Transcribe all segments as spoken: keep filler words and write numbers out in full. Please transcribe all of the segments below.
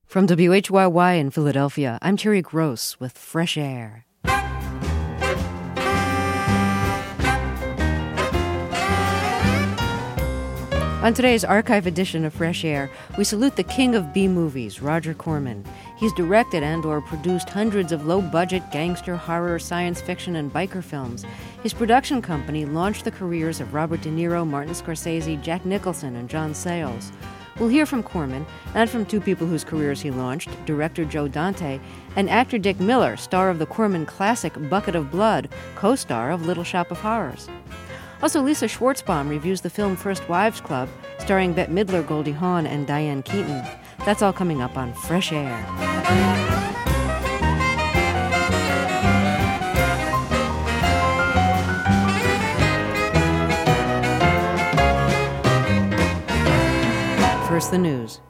From W H Y Y in Philadelphia, I'm Terry Gross with Fresh Air. On today's archive edition of Fresh Air, we salute the king of B-movies, Roger Corman. He's directed and or produced hundreds of low-budget gangster, horror, science fiction, and biker films. His production company launched the careers of Robert De Niro, Martin Scorsese, Jack Nicholson, and John Sayles. We'll hear from Corman, and from two people whose careers he launched, director Joe Dante and actor Dick Miller, star of the Corman classic Bucket of Blood, co-star of Little Shop of Horrors. Also, Lisa Schwartzbaum reviews the film First Wives Club, starring Bette Midler, Goldie Hawn, and Diane Keaton. That's all coming up on Fresh Air. First, the news.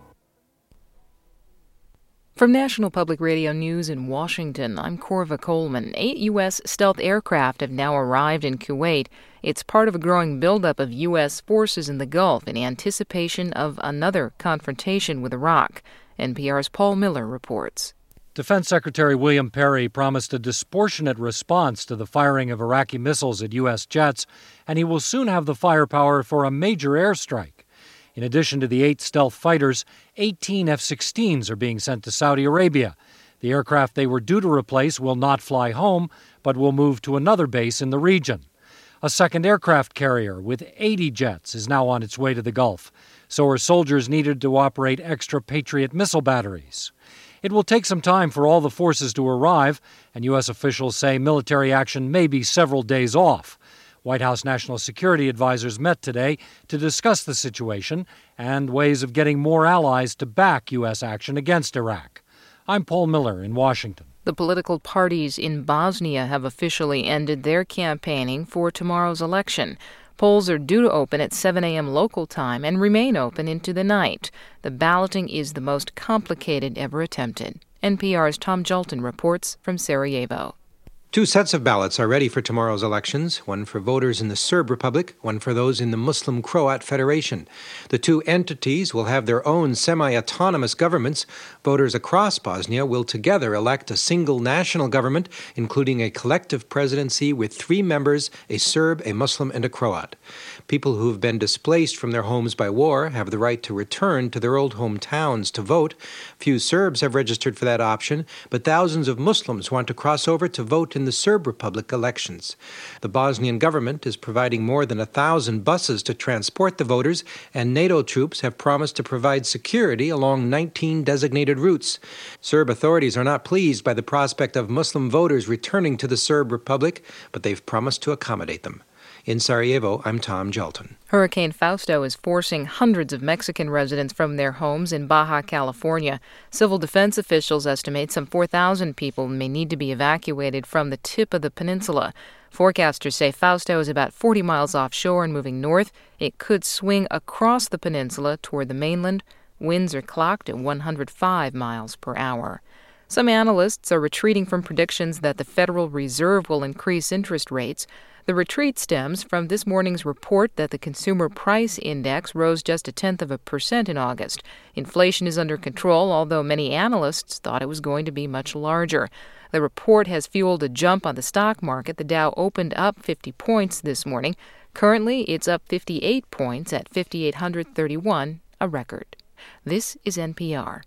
From National Public Radio News in Washington, I'm Corva Coleman. Eight U S stealth aircraft have now arrived in Kuwait. It's part of a growing buildup of U S forces in the Gulf in anticipation of another confrontation with Iraq. N P R's Paul Miller reports. Defense Secretary William Perry promised a disproportionate response to the firing of Iraqi missiles at U S jets, and he will soon have the firepower for a major airstrike. In addition to the eight stealth fighters, eighteen F sixteens are being sent to Saudi Arabia. The aircraft they were due to replace will not fly home, but will move to another base in the region. A second aircraft carrier with eighty jets is now on its way to the Gulf. So are soldiers needed to operate extra Patriot missile batteries. It will take some time for all the forces to arrive, and U S officials say military action may be several days off. White House National Security advisors met today to discuss the situation and ways of getting more allies to back U S action against Iraq. I'm Paul Miller in Washington. The political parties in Bosnia have officially ended their campaigning for tomorrow's election. Polls are due to open at seven a.m. local time and remain open into the night. The balloting is the most complicated ever attempted. N P R's Tom Jolton reports from Sarajevo. Two sets of ballots are ready for tomorrow's elections, one for voters in the Serb Republic, one for those in the Muslim Croat Federation. The two entities will have their own semi-autonomous governments. Voters across Bosnia will together elect a single national government, including a collective presidency with three members, a Serb, a Muslim, and a Croat. People who have been displaced from their homes by war have the right to return to their old hometowns to vote. Few Serbs have registered for that option, but thousands of Muslims want to cross over to vote in the Serb Republic elections. The Bosnian government is providing more than a thousand buses to transport the voters, and NATO troops have promised to provide security along nineteen designated routes. Serb authorities are not pleased by the prospect of Muslim voters returning to the Serb Republic, but they've promised to accommodate them. In Sarajevo, I'm Tom Jolton. Hurricane Fausto is forcing hundreds of Mexican residents from their homes in Baja California. Civil defense officials estimate some four thousand people may need to be evacuated from the tip of the peninsula. Forecasters say Fausto is about forty miles offshore and moving north. It could swing across the peninsula toward the mainland. Winds are clocked at one hundred five miles per hour. Some analysts are retreating from predictions that the Federal Reserve will increase interest rates. The retreat stems from this morning's report that the Consumer Price Index rose just a tenth of a percent in August. Inflation is under control, although many analysts thought it was going to be much larger. The report has fueled a jump on the stock market. The Dow opened up fifty points this morning. Currently, it's up fifty-eight points at five thousand eight hundred thirty-one, a record. This is N P R.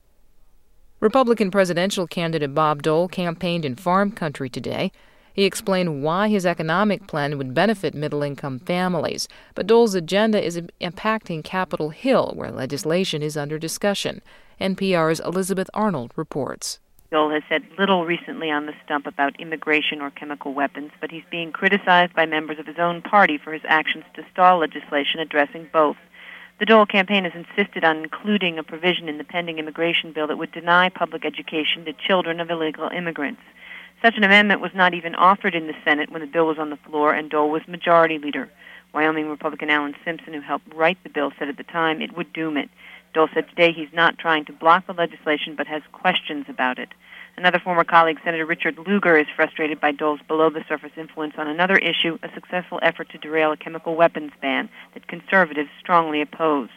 Republican presidential candidate Bob Dole campaigned in farm country today. He explained why his economic plan would benefit middle-income families. But Dole's agenda is impacting Capitol Hill, where legislation is under discussion. N P R's Elizabeth Arnold reports. Dole has said little recently on the stump about immigration or chemical weapons, but he's being criticized by members of his own party for his actions to stall legislation addressing both. The Dole campaign has insisted on including a provision in the pending immigration bill that would deny public education to children of illegal immigrants. Such an amendment was not even offered in the Senate when the bill was on the floor, and Dole was majority leader. Wyoming Republican Alan Simpson, who helped write the bill, said at the time it would doom it. Dole said today he's not trying to block the legislation, but has questions about it. Another former colleague, Senator Richard Lugar, is frustrated by Dole's below-the-surface influence on another issue, a successful effort to derail a chemical weapons ban that conservatives strongly oppose.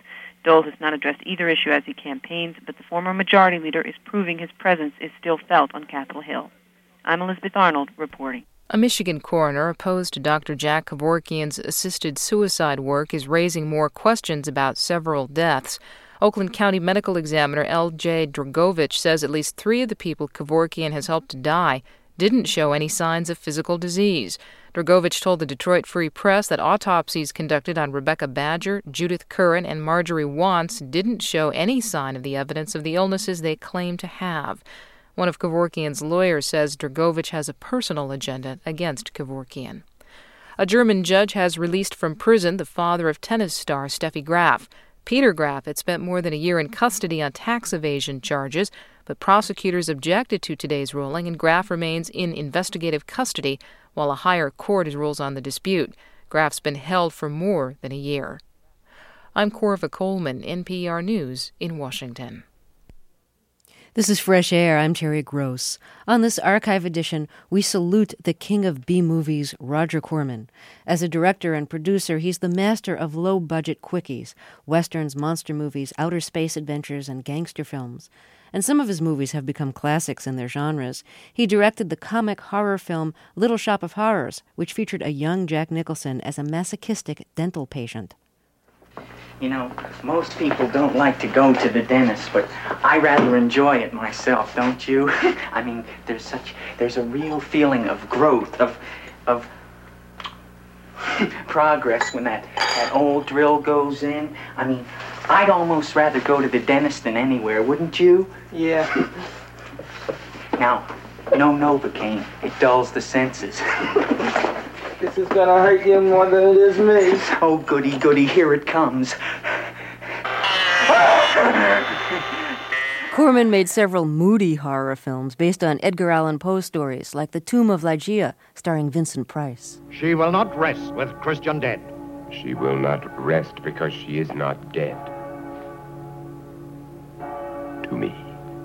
Dole has not addressed either issue as he campaigns, but the former majority leader is proving his presence is still felt on Capitol Hill. I'm Elizabeth Arnold, reporting. A Michigan coroner opposed to Doctor Jack Kevorkian's assisted suicide work is raising more questions about several deaths. Oakland County Medical Examiner L J Dragovich says at least three of the people Kevorkian has helped to die didn't show any signs of physical disease. Dragovich told the Detroit Free Press that autopsies conducted on Rebecca Badger, Judith Curran, and Marjorie Wantz didn't show any sign of the evidence of the illnesses they claim to have. One of Kevorkian's lawyers says Dragovich has a personal agenda against Kevorkian. A German judge has released from prison the father of tennis star Steffi Graf. Peter Graf had spent more than a year in custody on tax evasion charges, but prosecutors objected to today's ruling, and Graf remains in investigative custody while a higher court rules on the dispute. Graf's been held for more than a year. I'm Corva Coleman, N P R News in Washington. This is Fresh Air. I'm Terry Gross. On this archive edition, we salute the king of B-movies, Roger Corman. As a director and producer, he's the master of low-budget quickies, westerns, monster movies, outer space adventures, and gangster films. And some of his movies have become classics in their genres. He directed the comic horror film Little Shop of Horrors, which featured a young Jack Nicholson as a masochistic dental patient. You know, most people don't like to go to the dentist, but I rather enjoy it myself, don't you? I mean, there's such, there's a real feeling of growth, of, of progress when that, that old drill goes in. I mean, I'd almost rather go to the dentist than anywhere, wouldn't you? Yeah. Now, no Novocaine. It dulls the senses. This is gonna hurt you more than it is me. Oh, goody, goody, here it comes. Corman made several moody horror films based on Edgar Allan Poe stories, like The Tomb of Ligeia, starring Vincent Price. She will not rest with Christian dead. She will not rest because she is not dead. To me.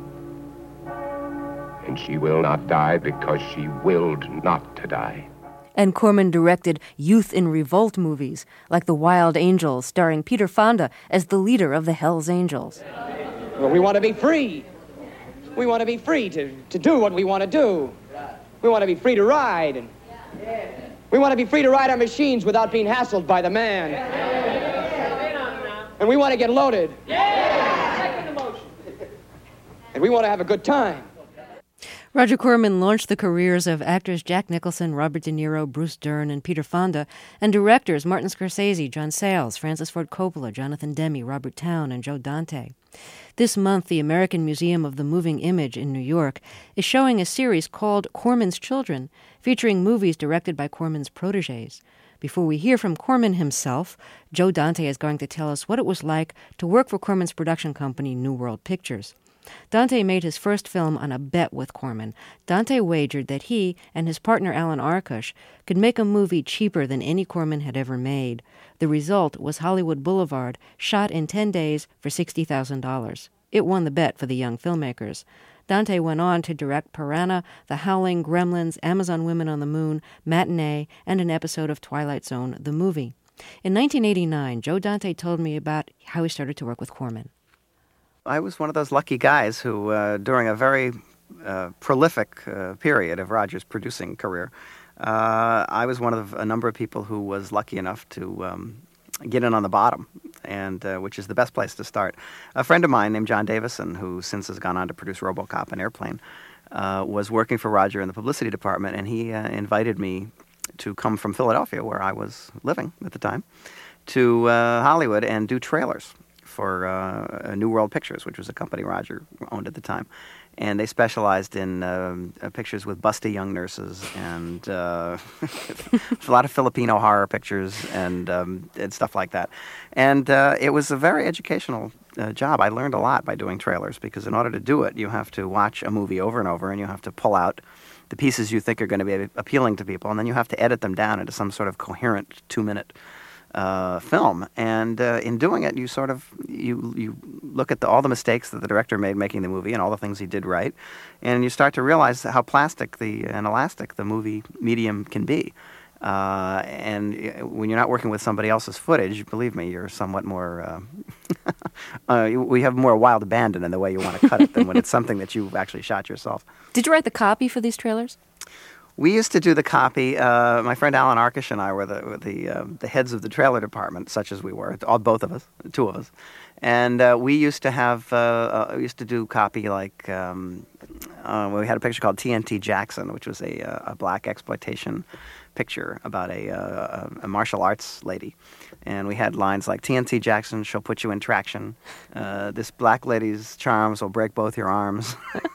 And she will not die because she willed not to die. And Corman directed youth in revolt movies, like The Wild Angels, starring Peter Fonda as the leader of the Hells Angels. Well, we want to be free. We want to be free to, to do what we want to do. We want to be free to ride. And we want to be free to ride our machines without being hassled by the man. And we want to get loaded. And we want to have a good time. Roger Corman launched the careers of actors Jack Nicholson, Robert De Niro, Bruce Dern, and Peter Fonda, and directors Martin Scorsese, John Sayles, Francis Ford Coppola, Jonathan Demme, Robert Towne, and Joe Dante. This month, the American Museum of the Moving Image in New York is showing a series called Corman's Children, featuring movies directed by Corman's protégés. Before we hear from Corman himself, Joe Dante is going to tell us what it was like to work for Corman's production company, New World Pictures. Dante made his first film on a bet with Corman. Dante wagered that he and his partner Alan Arkush could make a movie cheaper than any Corman had ever made. The result was Hollywood Boulevard, shot in ten days for sixty thousand dollars. It won the bet for the young filmmakers. Dante went on to direct Piranha, The Howling, Gremlins, Amazon Women on the Moon, Matinee, and an episode of Twilight Zone, the movie. In nineteen eighty-nine, Joe Dante told me about how he started to work with Corman. I was one of those lucky guys who, uh, during a very uh, prolific uh, period of Roger's producing career, uh, I was one of a number of people who was lucky enough to um, get in on the bottom, and uh, which is the best place to start. A friend of mine named John Davison, who since has gone on to produce RoboCop and Airplane, uh, was working for Roger in the publicity department, and he uh, invited me to come from Philadelphia, where I was living at the time, to uh, Hollywood and do trailers for uh, New World Pictures, which was a company Roger owned at the time. And they specialized in um, uh, pictures with busty young nurses and uh, a lot of Filipino horror pictures and, um, and stuff like that. And uh, it was a very educational uh, job. I learned a lot by doing trailers because in order to do it, you have to watch a movie over and over and you have to pull out the pieces you think are going to be appealing to people, and then you have to edit them down into some sort of coherent two-minute Uh, film, and uh, in doing it, you sort of you you look at the, all the mistakes that the director made making the movie and all the things he did right, and you start to realize how plastic the and elastic the movie medium can be. Uh, and when you're not working with somebody else's footage, believe me, you're somewhat more, uh, uh, we have more wild abandon in the way you want to cut it than when it's something that you've actually shot yourself. Did you write the copy for these trailers? We used to do the copy. Uh, my friend Alan Arkish and I were the the, uh, the heads of the trailer department, such as we were, all, both of us, two of us. And uh, we used to have, uh, uh, we used to do copy like, um, uh, we had a picture called T N T Jackson, which was a, a black exploitation picture about a, uh, a martial arts lady. And we had lines like, T N T Jackson, she'll put you in traction. Uh, this black lady's charms will break both your arms.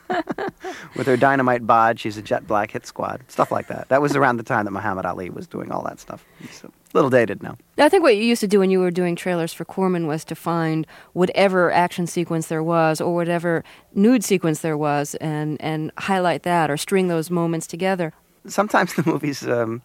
With her dynamite bod, she's a jet black hit squad. Stuff like that. That was around the time that Muhammad Ali was doing all that stuff. It's a little dated now. I think what you used to do when you were doing trailers for Corman was to find whatever action sequence there was or whatever nude sequence there was and, and highlight that or string those moments together. Sometimes the movies, um,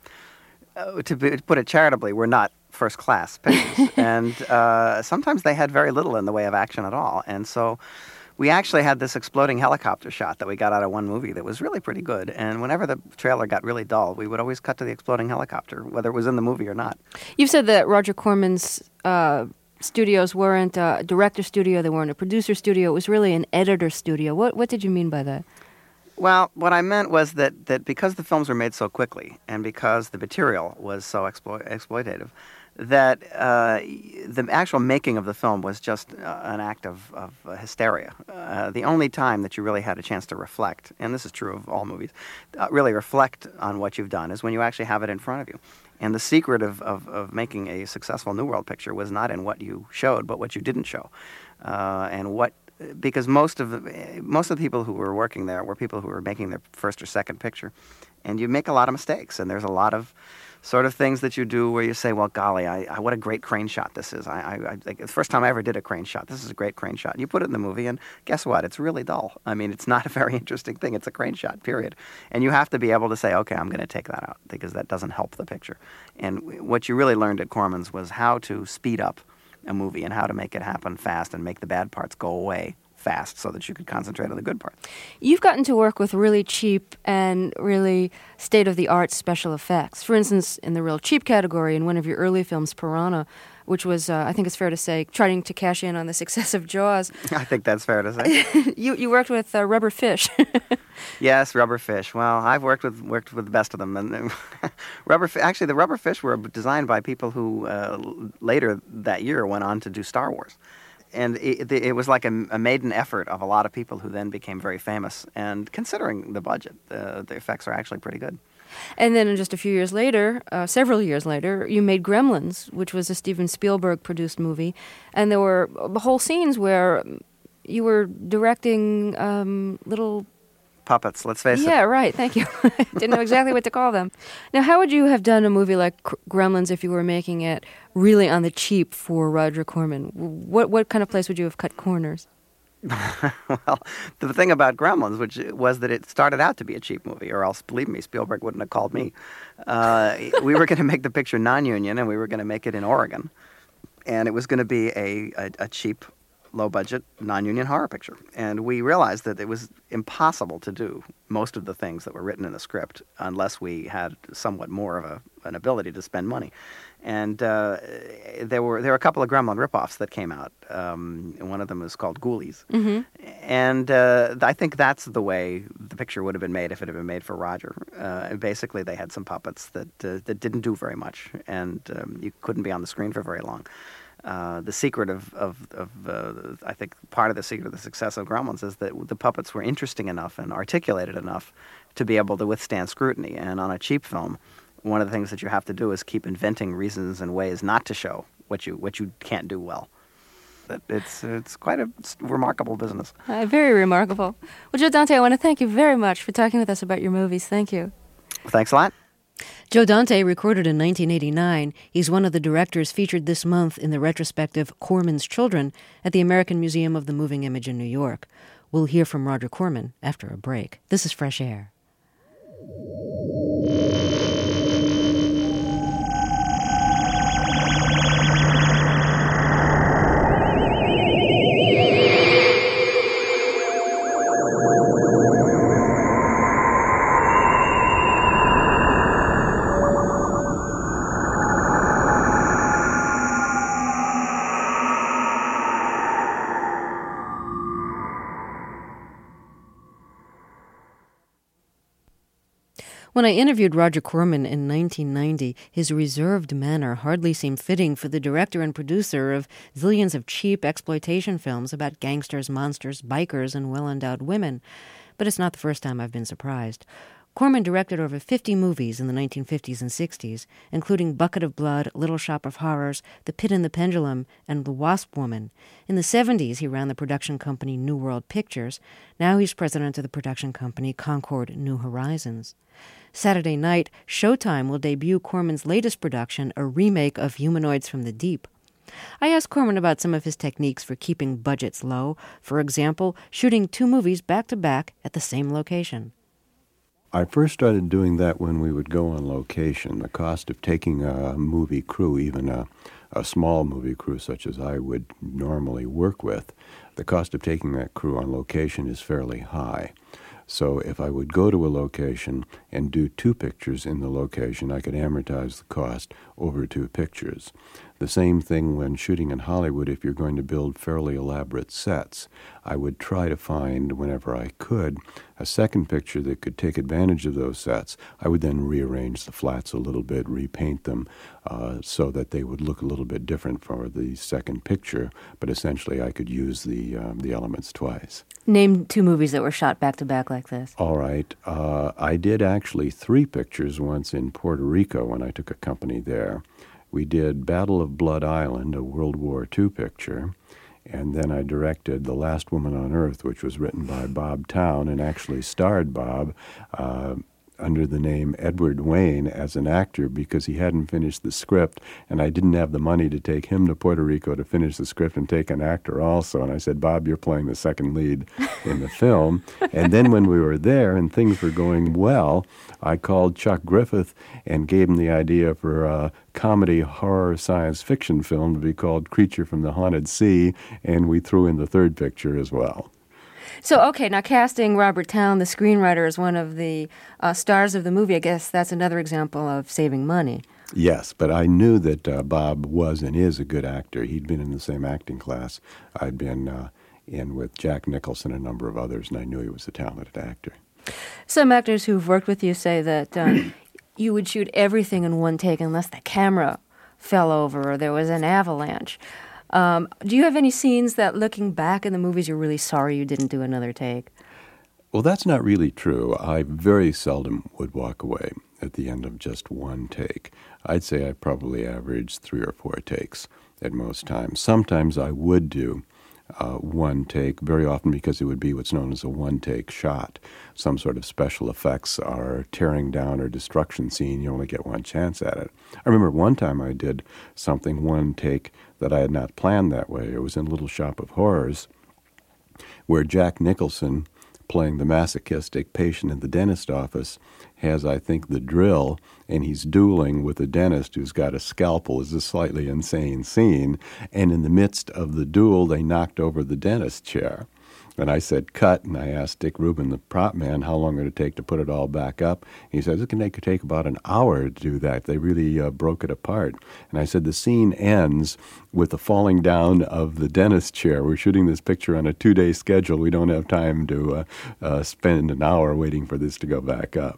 uh, to, be, to put it charitably, were not first-class pictures. and uh, sometimes they had very little in the way of action at all. And so we actually had this exploding helicopter shot that we got out of one movie that was really pretty good. And whenever the trailer got really dull, we would always cut to the exploding helicopter, whether it was in the movie or not. You've said that Roger Corman's uh, studios weren't a director studio, they weren't a producer studio. It was really an editor studio. What what did you mean by that? Well, what I meant was that, that because the films were made so quickly and because the material was so explo- exploitative, that uh, the actual making of the film was just uh, an act of, of uh, hysteria. Uh, the only time that you really had a chance to reflect, and this is true of all movies, uh, really reflect on what you've done is when you actually have it in front of you. And the secret of, of, of making a successful New World picture was not in what you showed, but what you didn't show. Uh, and what because most of the most of the people who were working there were people who were making their first or second picture, and you make a lot of mistakes, and there's a lot of sort of things that you do where you say, well, golly, I, I what a great crane shot this is. I, I, I like, the first time I ever did a crane shot, this is a great crane shot. And you put it in the movie, and guess what? It's really dull. I mean, it's not a very interesting thing. It's a crane shot, period. And you have to be able to say, okay, I'm going to take that out because that doesn't help the picture. And what you really learned at Corman's was how to speed up a movie and how to make it happen fast and make the bad parts go away fast so that you could concentrate on the good parts. You've gotten to work with really cheap and really state-of-the-art special effects. For instance, in the real cheap category, in one of your early films, Piranha, which was, uh, I think it's fair to say, trying to cash in on the success of Jaws. I think that's fair to say. you you worked with uh, Rubber Fish. Yes, Rubber Fish. Well, I've worked with worked with the best of them. And Rubber, actually, the Rubber Fish were designed by people who uh, later that year went on to do Star Wars. And it, it was like a, a maiden effort of a lot of people who then became very famous. And considering the budget, uh, the effects are actually pretty good. And then just a few years later, uh, several years later, you made Gremlins, which was a Steven Spielberg-produced movie. And there were whole scenes where you were directing um, little puppets, let's face yeah, it. Yeah, right. Thank you. Didn't know exactly what to call them. Now, how would you have done a movie like Gremlins if you were making it really on the cheap for Roger Corman? What what kind of place would you have cut corners? Well, the thing about Gremlins, which was that it started out to be a cheap movie, or else, believe me, Spielberg wouldn't have called me. Uh, we were going to make the picture non-union, and we were going to make it in Oregon. And it was going to be a, a, a cheap, low-budget, non-union horror picture. And we realized that it was impossible to do most of the things that were written in the script unless we had somewhat more of a, an ability to spend money. And uh, there were there were a couple of Gremlin ripoffs that came out. Um, and one of them is called Ghoulies. Mm-hmm. And uh, I think that's the way the picture would have been made if it had been made for Roger. Uh, and basically, they had some puppets that uh, that didn't do very much, and um, you couldn't be on the screen for very long. Uh, the secret of, of, of uh, I think part of the secret of the success of Gremlins is that the puppets were interesting enough and articulated enough to be able to withstand scrutiny. And on a cheap film, one of the things that you have to do is keep inventing reasons and ways not to show what you what you can't do well. It's it's quite a remarkable business. Uh, very remarkable. Well, Joe Dante, I want to thank you very much for talking with us about your movies. Thank you. Thanks a lot. Joe Dante, recorded in nineteen eighty-nine, he's one of the directors featured this month in the retrospective Corman's Children at the American Museum of the Moving Image in New York. We'll hear from Roger Corman after a break. This is Fresh Air. When I interviewed Roger Corman in nineteen ninety, his reserved manner hardly seemed fitting for the director and producer of zillions of cheap exploitation films about gangsters, monsters, bikers, and well-endowed women. But it's not the first time I've been surprised. Corman directed over fifty movies in the nineteen fifties and sixties, including Bucket of Blood, Little Shop of Horrors, The Pit and the Pendulum, and The Wasp Woman. In the seventies, he ran the production company New World Pictures. Now he's president of the production company Concord New Horizons. Saturday night, Showtime will debut Corman's latest production, a remake of Humanoids from the Deep. I asked Corman about some of his techniques for keeping budgets low, for example, shooting two movies back-to-back at the same location. I first started doing that when we would go on location. The cost of taking a movie crew, even a, a small movie crew such as I would normally work with, the cost of taking that crew on location is fairly high. So if I would go to a location and do two pictures in the location, I could amortize the cost over two pictures. The same thing when shooting in Hollywood. If you're going to build fairly elaborate sets, I would try to find, whenever I could, a second picture that could take advantage of those sets. I would then rearrange the flats a little bit, repaint them uh, so that they would look a little bit different for the second picture, but essentially I could use the, um, the elements twice. Name two movies that were shot back-to-back like this. All right. Uh, I did actually three pictures once in Puerto Rico when I took a company there. We did Battle of Blood Island, a World War Two picture, and then I directed The Last Woman on Earth, which was written by Bob Towne and actually starred Bob uh, under the name Edward Wayne as an actor because he hadn't finished the script, and I didn't have the money to take him to Puerto Rico to finish the script and take an actor also. And I said, Bob, you're playing the second lead in the film. And then when we were there and things were going well, I called Chuck Griffith and gave him the idea for a comedy horror science fiction film to be called Creature from the Haunted Sea, and we threw in the third picture as well. So, okay, now casting Robert Towne, the screenwriter, as one of the uh, stars of the movie, I guess that's another example of saving money. Yes, but I knew that uh, Bob was and is a good actor. He'd been in the same acting class. I'd been uh, in with Jack Nicholson and a number of others, and I knew he was a talented actor. Some actors who've worked with you say that um, you would shoot everything in one take unless the camera fell over or there was an avalanche. Um, do you have any scenes that, looking back in the movies, you're really sorry you didn't do another take? Well, that's not really true. I very seldom would walk away at the end of just one take. I'd say I probably averaged three or four takes at most times. Sometimes I would do uh, one take, very often because it would be what's known as a one-take shot. Some sort of special effects are tearing down or destruction scene. You only get one chance at it. I remember one time I did something one take that I had not planned that way. It was in Little Shop of Horrors, where Jack Nicholson, playing the masochistic patient in the dentist office, has, I think, the drill, and he's dueling with a dentist who's got a scalpel. It's a slightly insane scene. And in the midst of the duel, they knocked over the dentist chair. And I said, cut, and I asked Dick Rubin, the prop man, how long would it take to put it all back up. He says, it can take, take about an hour to do that. They really uh, broke it apart. And I said, the scene ends with the falling down of the dentist chair. We're shooting this picture on a two-day schedule. We don't have time to uh, uh, spend an hour waiting for this to go back up.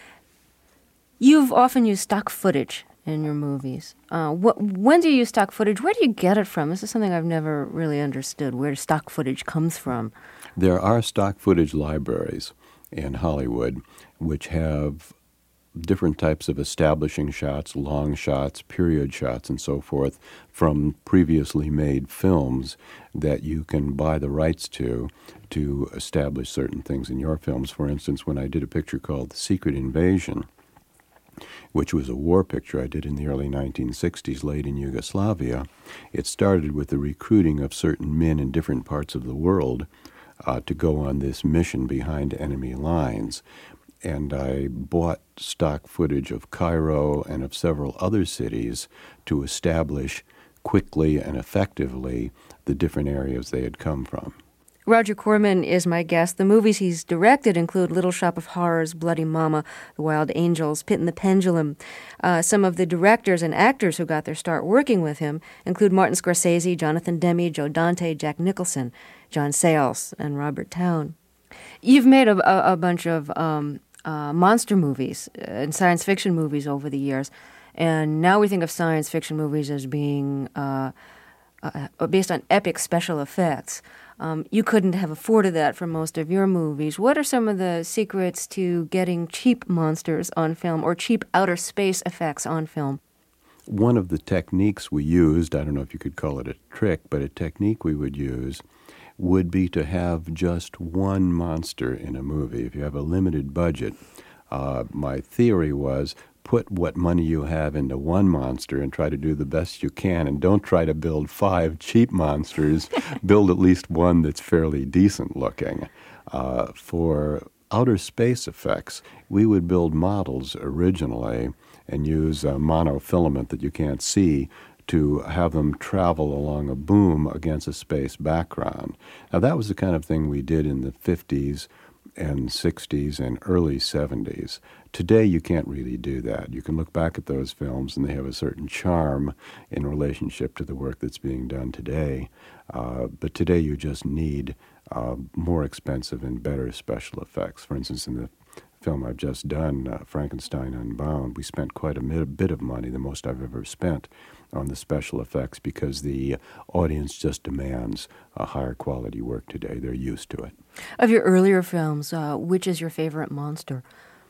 You've often used stock footage in your movies. Uh, wh- when do you use stock footage? Where do you get it from? This is something I've never really understood, where stock footage comes from. There are stock footage libraries in Hollywood which have different types of establishing shots, long shots, period shots, and so forth from previously made films that you can buy the rights to to establish certain things in your films. For instance, when I did a picture called The Secret Invasion, which was a war picture I did in the early nineteen sixties, late in Yugoslavia, it started with the recruiting of certain men in different parts of the world uh, to go on this mission behind enemy lines. And I bought stock footage of Cairo and of several other cities to establish quickly and effectively the different areas they had come from. Roger Corman is my guest. The movies he's directed include Little Shop of Horrors, Bloody Mama, The Wild Angels, Pit and the Pendulum. Uh, some of the directors and actors who got their start working with him include Martin Scorsese, Jonathan Demme, Joe Dante, Jack Nicholson, John Sayles, and Robert Towne. You've made a, a, a bunch of um, uh, monster movies and science fiction movies over the years. And now we think of science fiction movies as being uh, uh, based on epic special effects. Um, you couldn't have afforded that for most of your movies. What are some of the secrets to getting cheap monsters on film or cheap outer space effects on film? One of the techniques we used, I don't know if you could call it a trick, but a technique we would use would be to have just one monster in a movie. If you have a limited budget, uh, my theory was put what money you have into one monster and try to do the best you can, and don't try to build five cheap monsters. Build at least one that's fairly decent looking. Uh, for outer space effects, we would build models originally and use a monofilament that you can't see to have them travel along a boom against a space background. Now, that was the kind of thing we did in the fifties and sixties and early seventies. Today, you can't really do that. You can look back at those films, and they have a certain charm in relationship to the work that's being done today. Uh, but today, you just need uh, more expensive and better special effects. For instance, in the film I've just done, uh, Frankenstein Unbound, we spent quite a bit, a bit of money, the most I've ever spent, on the special effects because the audience just demands a higher quality work today. They're used to it. Of your earlier films, uh, which is your favorite monster?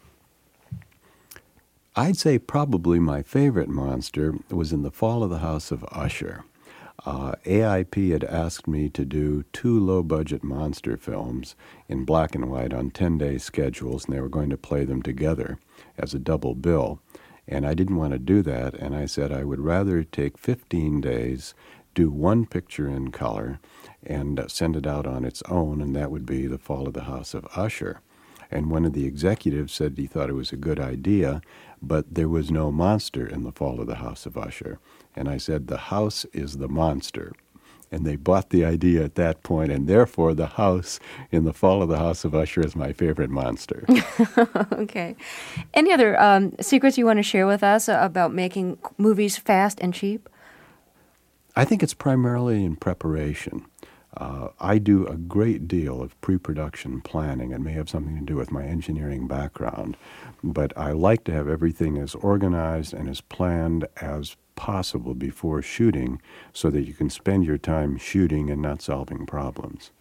I'd say probably my favorite monster was in The Fall of the House of Usher. Uh, A I P had asked me to do two low-budget monster films in black and white on ten-day schedules, and they were going to play them together as a double bill. And I didn't want to do that, and I said I would rather take fifteen days, do one picture in color, and send it out on its own, and that would be The Fall of the House of Usher. And one of the executives said he thought it was a good idea, but there was no monster in The Fall of the House of Usher. And I said, the house is the monster. And they bought the idea at that point, and therefore the house in The Fall of the House of Usher is my favorite monster. Okay. Any other um, secrets you want to share with us about making movies fast and cheap? I think it's primarily in preparation. Uh, I do a great deal of pre-production planning. It may have something to do with my engineering background, but I like to have everything as organized and as planned as possible before shooting so that you can spend your time shooting and not solving problems.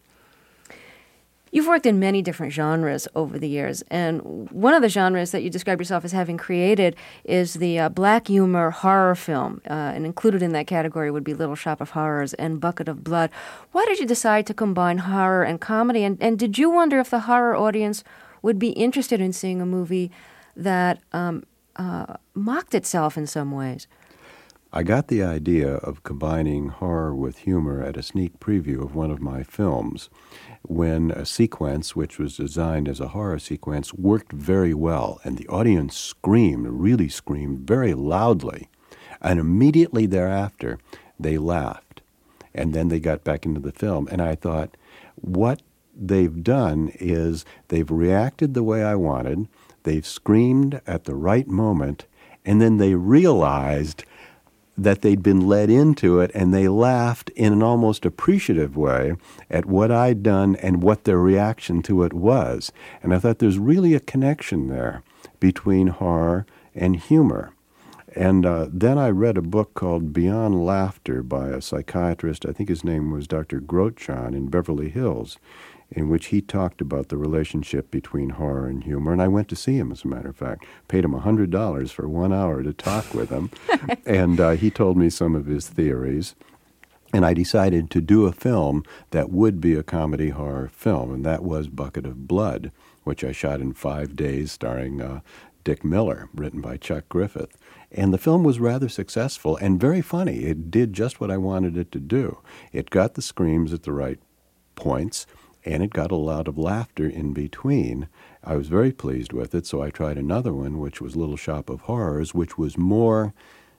You've worked in many different genres over the years, and one of the genres that you describe yourself as having created is the uh, black humor horror film, uh, and included in that category would be Little Shop of Horrors and Bucket of Blood. Why did you decide to combine horror and comedy, and, and did you wonder if the horror audience would be interested in seeing a movie that um, uh, mocked itself in some ways? I got the idea of combining horror with humor at a sneak preview of one of my films when a sequence, which was designed as a horror sequence, worked very well, and the audience screamed, really screamed very loudly. And immediately thereafter, they laughed. And then they got back into the film. And I thought, what they've done is they've reacted the way I wanted, they've screamed at the right moment, and then they realized that they'd been led into it, and they laughed in an almost appreciative way at what I'd done and what their reaction to it was. And I thought there's really a connection there between horror and humor. And uh, then I read a book called Beyond Laughter by a psychiatrist, I think his name was Doctor Grotchan, in Beverly Hills, in which he talked about the relationship between horror and humor. And I went to see him, as a matter of fact. Paid him one hundred dollars for one hour to talk with him. And uh, he told me some of his theories. And I decided to do a film that would be a comedy horror film, and that was Bucket of Blood, which I shot in five days starring uh, Dick Miller, written by Chuck Griffith. And the film was rather successful and very funny. It did just what I wanted it to do. It got the screams at the right points, and it got a lot of laughter in between. I was very pleased with it, so I tried another one, which was Little Shop of Horrors, which was more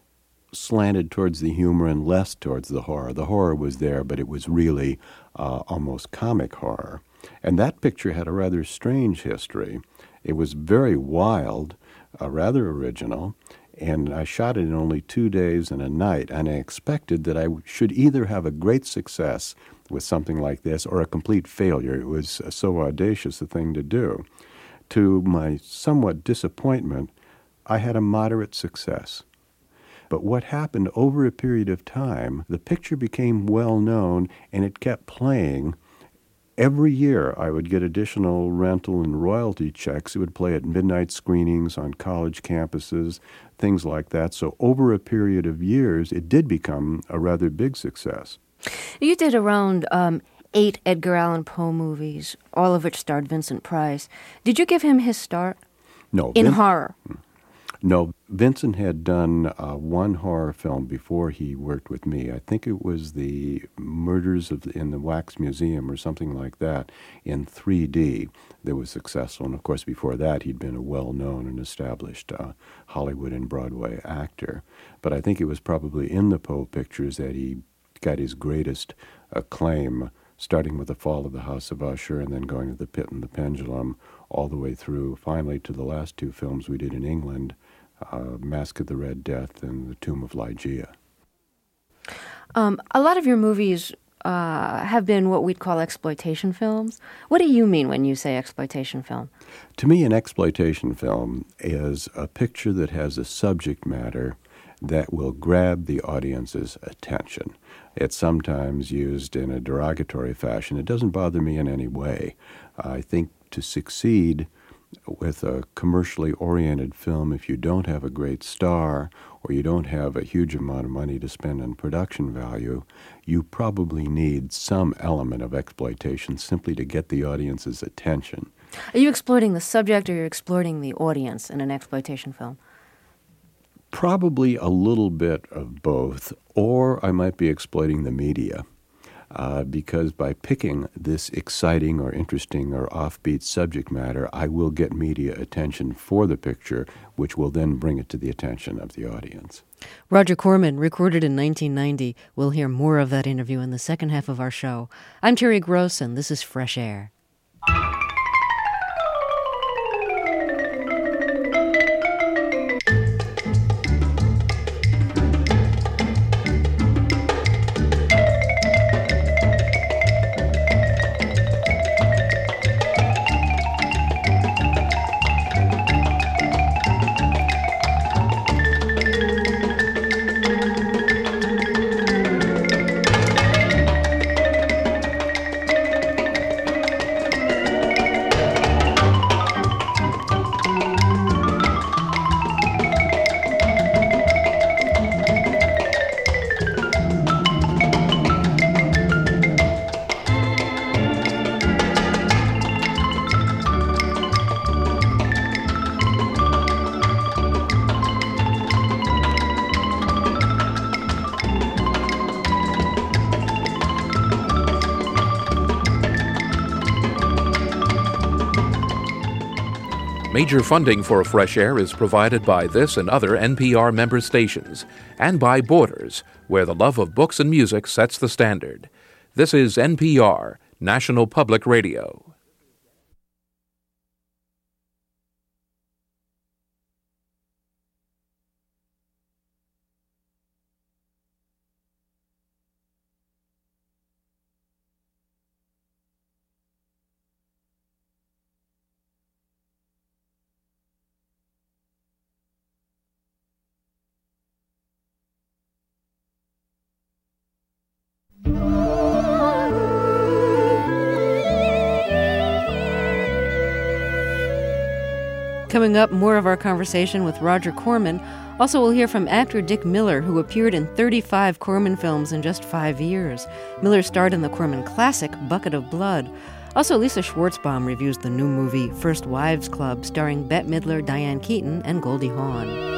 slanted towards the humor and less towards the horror. The horror was there, but it was really uh, almost comic horror. And that picture had a rather strange history. It was very wild, uh, rather original, and I shot it in only two days and a night, and I expected that I should either have a great success with something like this or a complete failure. It was so audacious a thing to do. to my somewhat disappointment, I had a moderate success. But what happened over a period of time, the picture became well known and it kept playing. Every year I would get additional rental and royalty checks. It would play at midnight screenings on college campuses, things like that. So over a period of years, it did become a rather big success. You did around um, eight Edgar Allan Poe movies, all of which starred Vincent Price. Did you give him his start? No. In Vin- horror? No, Vincent had done uh, one horror film before he worked with me. I think it was the Murders of the, in the Wax Museum or something like that in three D that was successful. And of course, before that, he'd been a well-known and established uh, Hollywood and Broadway actor. But I think it was probably in the Poe pictures that he got his greatest acclaim, starting with The Fall of the House of Usher and then going to The Pit and the Pendulum, all the way through, finally, to the last two films we did in England, uh, Mask of the Red Death and The Tomb of Ligeia. Um, a lot of your movies uh, have been what we'd call exploitation films. What do you mean when you say exploitation film? To me, an exploitation film is a picture that has a subject matter that will grab the audience's attention. It's sometimes used in a derogatory fashion. It doesn't bother me in any way. I think to succeed with a commercially oriented film, if you don't have a great star or you don't have a huge amount of money to spend on production value, you probably need some element of exploitation simply to get the audience's attention. Are you exploiting the subject or you're exploiting the audience in an exploitation film? Probably a little bit of both, or I might be exploiting the media. Uh, because by picking this exciting or interesting or offbeat subject matter, I will get media attention for the picture, which will then bring it to the attention of the audience. Roger Corman, recorded in nineteen ninety. We'll hear more of that interview in the second half of our show. I'm Terry Gross, and this is Fresh Air. Major funding for Fresh Air is provided by this and other N P R member stations, and by Borders, where the love of books and music sets the standard. This is N P R, National Public Radio. Coming up, more of our conversation with Roger Corman. Also, we'll hear from actor Dick Miller, who appeared in thirty-five Corman films in just five years. Miller starred in the Corman classic Bucket of Blood. Also, Lisa Schwartzbaum reviews the new movie First Wives Club, starring Bette Midler, Diane Keaton, and Goldie Hawn.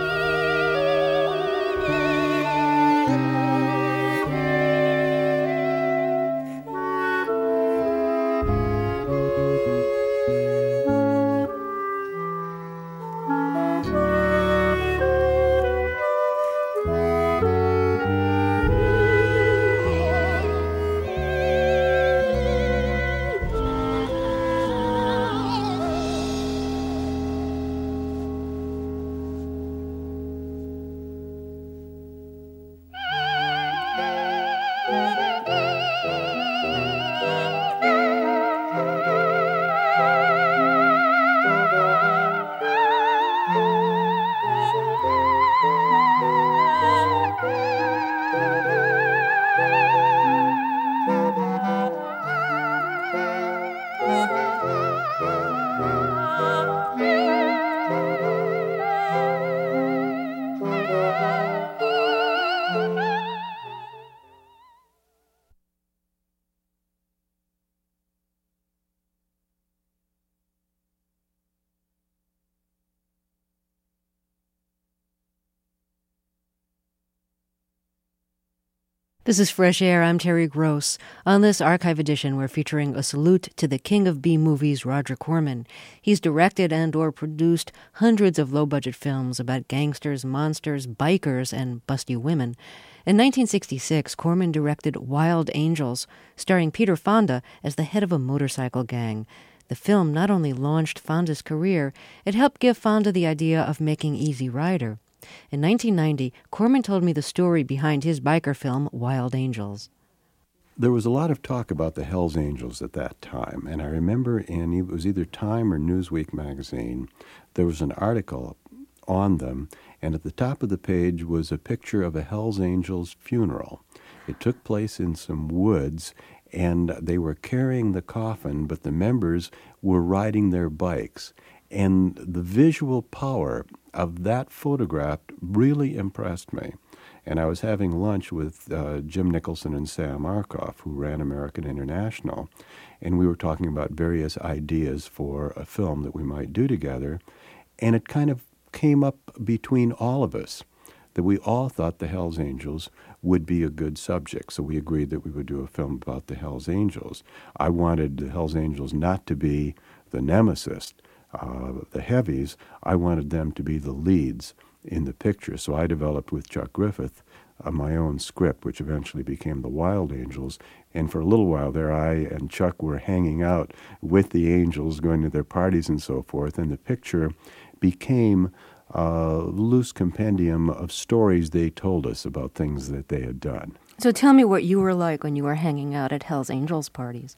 This is Fresh Air. I'm Terry Gross. On this archive edition, we're featuring a salute to the king of B-movies, Roger Corman. He's directed and or produced hundreds of low-budget films about gangsters, monsters, bikers, and busty women. In nineteen sixty-six, Corman directed Wild Angels, starring Peter Fonda as the head of a motorcycle gang. The film not only launched Fonda's career, it helped give Fonda the idea of making Easy Rider. In nineteen ninety, Corman told me the story behind his biker film, Wild Angels. There was a lot of talk about the Hells Angels at that time, and I remember in, it was either Time or Newsweek magazine, there was an article on them, and at the top of the page was a picture of a Hells Angels funeral. It took place in some woods, and they were carrying the coffin, but the members were riding their bikes. And the visual power of that photograph really impressed me. And I was having lunch with uh, Jim Nicholson and Sam Arkoff, who ran American International, and we were talking about various ideas for a film that we might do together. And it kind of came up between all of us that we all thought the Hells Angels would be a good subject. So we agreed that we would do a film about the Hells Angels. I wanted the Hells Angels not to be the nemesis, Uh, the heavies. I wanted them to be the leads in the picture. So I developed with Chuck Griffith uh, my own script, which eventually became The Wild Angels. And for a little while there, I and Chuck were hanging out with the Angels, going to their parties and so forth. And the picture became a loose compendium of stories they told us about things that they had done. So tell me what you were like when you were hanging out at Hells Angels parties.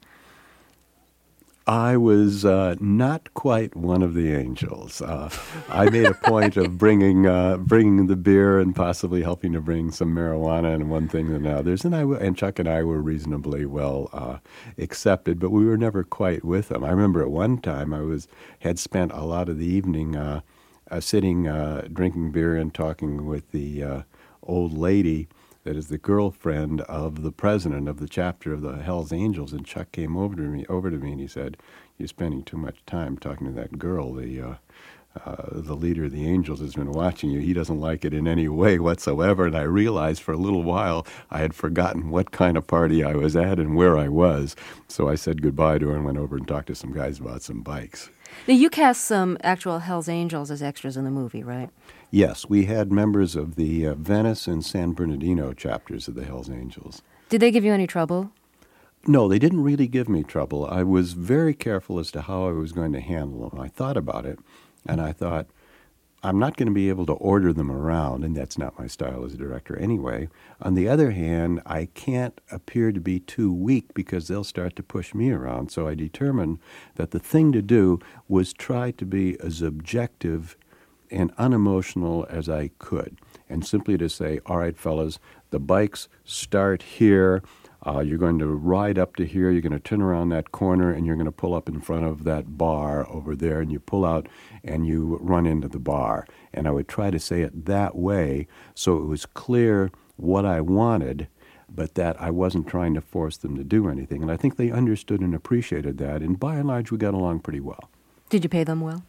I was uh, not quite one of the angels. Uh, I made a point of bringing uh, bringing the beer and possibly helping to bring some marijuana and one thing and others. And I w- and Chuck and I were reasonably well uh, accepted, but we were never quite with them. I remember at one time I was had spent a lot of the evening uh, uh, sitting uh, drinking beer and talking with the uh, old lady that is the girlfriend of the president of the chapter of the Hells Angels, and Chuck came over to me, over to me, and he said, "You're spending too much time talking to that girl. The uh, uh, the leader of the Angels has been watching you. He doesn't like it in any way whatsoever." And I realized for a little while I had forgotten what kind of party I was at and where I was. So I said goodbye to her and went over and talked to some guys about some bikes. Now, you cast some actual Hells Angels as extras in the movie, right? Yes, we had members of the uh, Venice and San Bernardino chapters of the Hells Angels. Did they give you any trouble? No, they didn't really give me trouble. I was very careful as to how I was going to handle them. I thought about it, and I thought, I'm not going to be able to order them around, and that's not my style as a director anyway. On the other hand, I can't appear to be too weak because they'll start to push me around. So I determined that the thing to do was try to be as objective and unemotional as I could, and simply to say, all right, fellas, the bikes start here. Uh, you're going to ride up to here, you're going to turn around that corner, and you're going to pull up in front of that bar over there, and you pull out and you run into the bar. And I would try to say it that way so it was clear what I wanted, but that I wasn't trying to force them to do anything. And I think they understood and appreciated that, and by and large, we got along pretty well. Did you pay them well?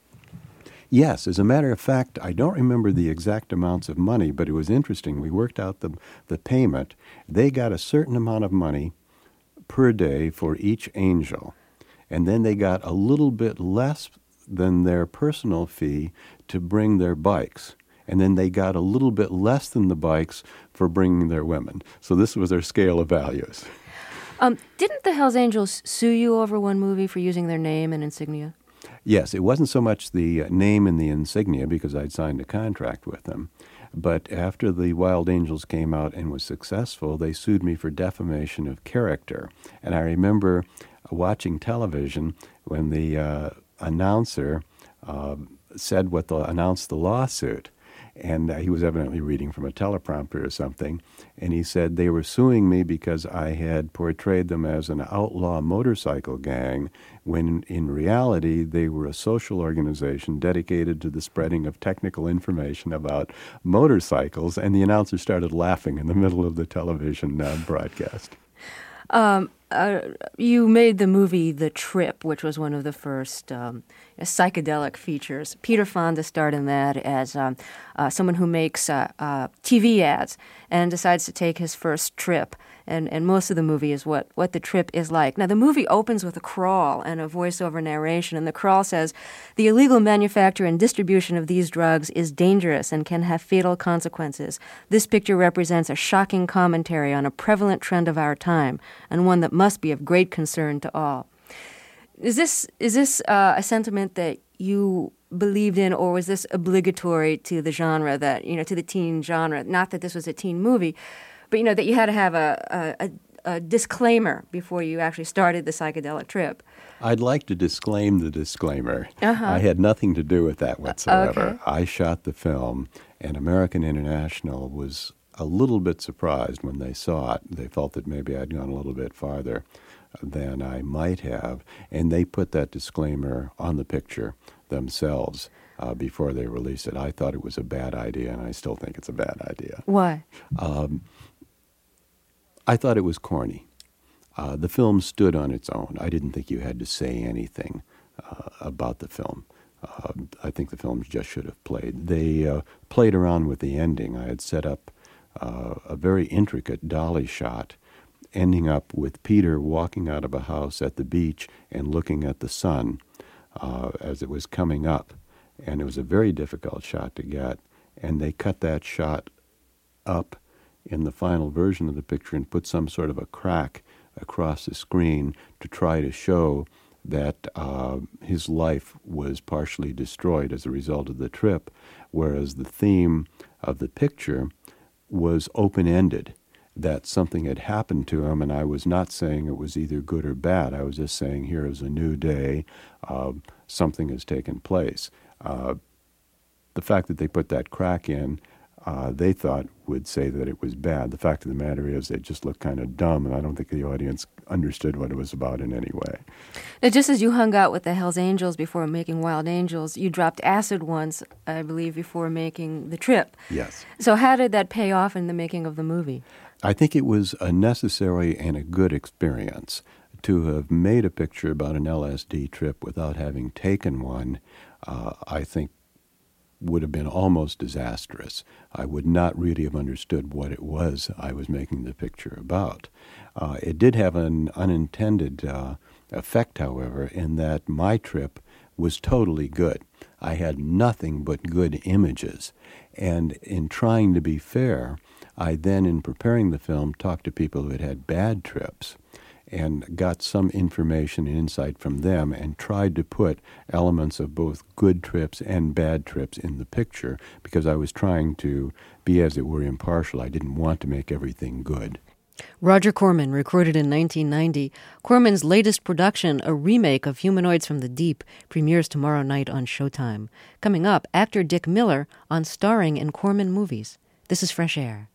Yes, as a matter of fact, I don't remember the exact amounts of money, but it was interesting. We worked out the the payment. They got a certain amount of money per day for each angel, and then they got a little bit less than their personal fee to bring their bikes, and then they got a little bit less than the bikes for bringing their women. So this was their scale of values. Um, didn't the Hells Angels sue you over one movie for using their name and insignia? Yes, it wasn't so much the name and the insignia because I'd signed a contract with them. But after the Wild Angels came out and was successful, they sued me for defamation of character. And I remember watching television when the uh, announcer uh, said what the, announced the lawsuit. And uh, he was evidently reading from a teleprompter or something. And he said they were suing me because I had portrayed them as an outlaw motorcycle gang, when in reality they were a social organization dedicated to the spreading of technical information about motorcycles. And the announcer started laughing in the middle of the television uh, broadcast. Um, uh, you made the movie The Trip, which was one of the first um, psychedelic features. Peter Fonda starred in that as um, uh, someone who makes uh, uh, T V ads and decides to take his first trip. And, and most of the movie is what, what the trip is like. Now, the movie opens with a crawl and a voiceover narration, and the crawl says, "The illegal manufacture and distribution of these drugs is dangerous and can have fatal consequences. This picture represents a shocking commentary on a prevalent trend of our time, and one that must be of great concern to all." Is this, is this uh, a sentiment that you believed in, or was this obligatory to the genre, that, you know, to the teen genre? Not that this was a teen movie, but, you know, that you had to have a, a, a disclaimer before you actually started the psychedelic trip. I'd like to disclaim the disclaimer. Uh-huh. I had nothing to do with that whatsoever. Okay. I shot the film, and American International was a little bit surprised when they saw it. They felt that maybe I'd gone a little bit farther than I might have, and they put that disclaimer on the picture themselves uh, before they released it. I thought it was a bad idea, and I still think it's a bad idea. Why? Um, I thought it was corny. Uh, the film stood on its own. I didn't think you had to say anything uh, about the film. Uh, I think the films just should have played. They uh, played around with the ending. I had set up uh, a very intricate dolly shot, ending up with Peter walking out of a house at the beach and looking at the sun uh, as it was coming up. And it was a very difficult shot to get. And they cut that shot up in the final version of the picture and put some sort of a crack across the screen to try to show that uh, his life was partially destroyed as a result of the trip, whereas the theme of the picture was open-ended, that something had happened to him, and I was not saying it was either good or bad. I was just saying, here is a new day, uh, something has taken place. Uh, the fact that they put that crack in, Uh, they thought would say that it was bad. The fact of the matter is they just looked kind of dumb, and I don't think the audience understood what it was about in any way. Now, just as you hung out with the Hells Angels before making Wild Angels, you dropped acid once, I believe, before making The Trip. Yes. So how did that pay off in the making of the movie? I think it was a necessary and a good experience to have made a picture about an L S D trip without having taken one. Uh, I think would have been almost disastrous. I would not really have understood what it was I was making the picture about. Uh, it did have an unintended uh, effect, however, in that my trip was totally good. I had nothing but good images. And in trying to be fair, I then, in preparing the film, talked to people who had had bad trips and got some information and insight from them and tried to put elements of both good trips and bad trips in the picture because I was trying to be, as it were, impartial. I didn't want to make everything good. Roger Corman, recorded in nineteen ninety. Corman's latest production, a remake of Humanoids from the Deep, premieres tomorrow night on Showtime. Coming up, actor Dick Miller on starring in Corman movies. This is Fresh Air.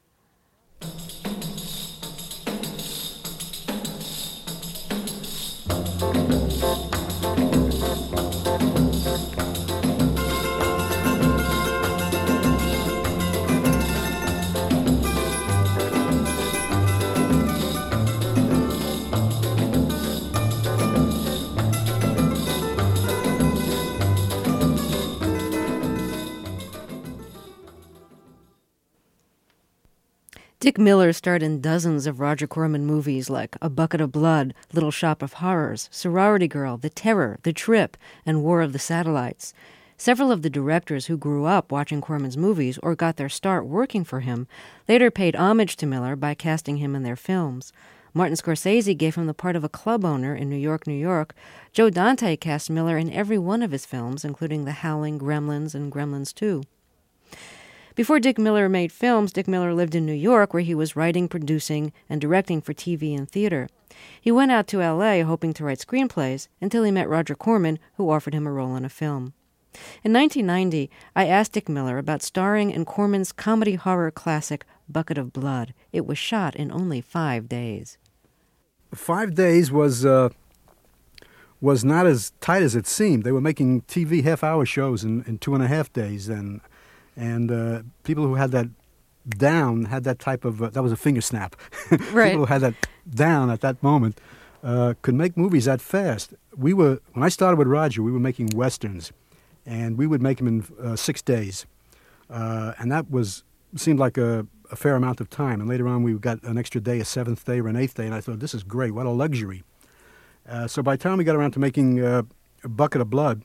Dick Miller starred in dozens of Roger Corman movies like A Bucket of Blood, Little Shop of Horrors, Sorority Girl, The Terror, The Trip, and War of the Satellites. Several of the directors who grew up watching Corman's movies or got their start working for him later paid homage to Miller by casting him in their films. Martin Scorsese gave him the part of a club owner in New York, New York. Joe Dante cast Miller in every one of his films, including The Howling, Gremlins, and Gremlins two. Before Dick Miller made films, Dick Miller lived in New York, where he was writing, producing, and directing for T V and theater. He went out to L A hoping to write screenplays until he met Roger Corman, who offered him a role in a film. In nineteen ninety, I asked Dick Miller about starring in Corman's comedy horror classic Bucket of Blood. It was shot in only five days. Five days was uh, was not as tight as it seemed. They were making T V half-hour shows in, in two and a half days, and and uh, people who had that down had that type of uh, that was a finger snap. Right. People who had that down at that moment uh, could make movies that fast. We were when I started with Roger, we were making westerns, and we would make them in uh, six days, uh, and that was seemed like a, a fair amount of time. And later on, we got an extra day, a seventh day or an eighth day, and I thought, this is great. What a luxury! Uh, so by the time we got around to making uh, A Bucket of Blood,